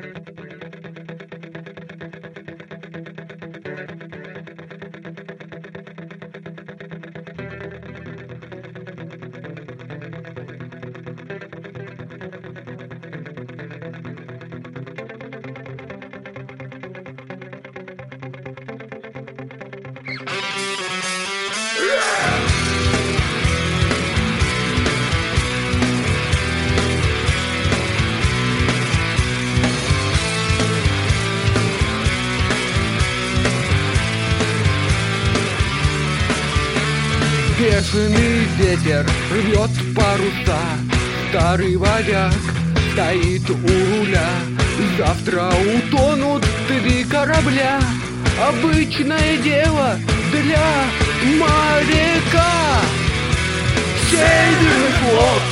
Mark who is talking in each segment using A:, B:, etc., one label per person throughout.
A: Бешеный ветер рвет паруса, старый варяг стоит у руля. Завтра утонут 3 корабля, обычное дело для моряка. Северный флот,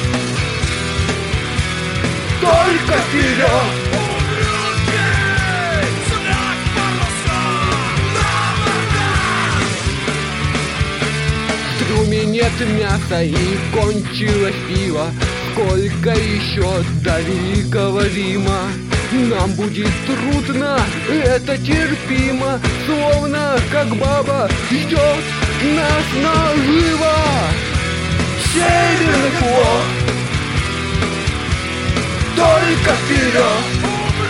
A: только вперед! В трюме нет мяса и кончилось пиво. Сколько еще до Великого Рима? Нам будет трудно, это терпимо, словно как баба ждет нас наживо. Северный флот, только вперед!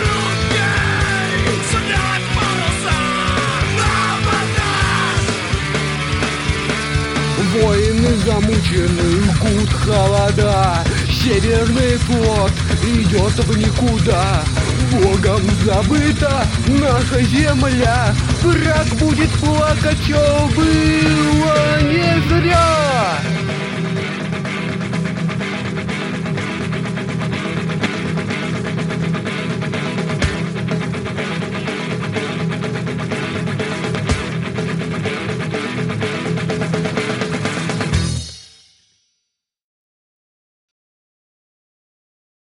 A: Воины замучены, жгут холода. Северный флот идет в никуда. Богом забыта наша земля. Враг будет плакать, что было не зря.